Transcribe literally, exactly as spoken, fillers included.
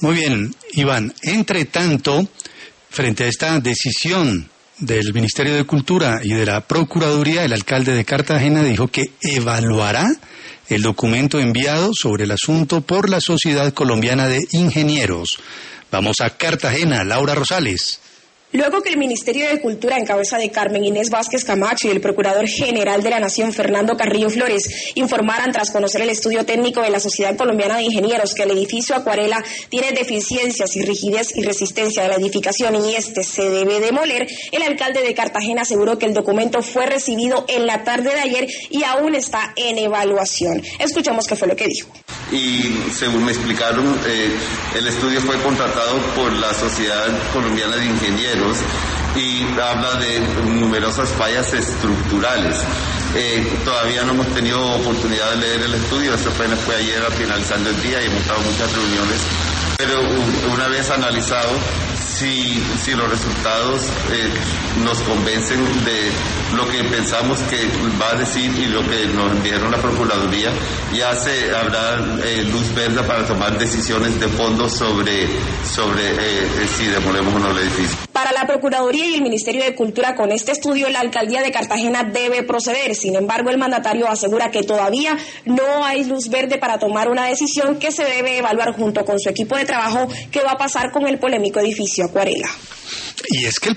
Muy bien, Iván. Entre tanto, frente a esta decisión del Ministerio de Cultura y de la Procuraduría, el alcalde de Cartagena dijo que evaluará el documento enviado sobre el asunto por la Sociedad Colombiana de Ingenieros. Vamos a Cartagena, Laura Rosales. Luego que el Ministerio de Cultura, en cabeza de Carmen Inés Vázquez Camacho y el Procurador General de la Nación, Fernando Carrillo Flores, informaran tras conocer el estudio técnico de la Sociedad Colombiana de Ingenieros que el edificio Acuarela tiene deficiencias y rigidez y resistencia de la edificación y este se debe demoler, el alcalde de Cartagena aseguró que el documento fue recibido en la tarde de ayer y aún está en evaluación. Escuchemos qué fue lo que dijo. Y según me explicaron, eh, el estudio fue contratado por la Sociedad Colombiana de Ingenieros y habla de numerosas fallas estructurales. Eh, todavía no hemos tenido oportunidad de leer el estudio, esto apenas fue ayer finalizando el día y hemos estado en muchas reuniones, pero una vez analizado, si, si los resultados eh, nos convencen de lo que pensamos que va a decir y lo que nos dijeron la Procuraduría, ya se habrá eh, luz verde para tomar decisiones de fondo sobre, sobre eh, si demolemos o no el edificio. Para la Procuraduría y el Ministerio de Cultura, con este estudio la Alcaldía de Cartagena debe proceder. Sin embargo, el mandatario asegura que todavía no hay luz verde para tomar una decisión que se debe evaluar junto con su equipo de trabajo qué va a pasar con el polémico edificio Acuarela. Y es que el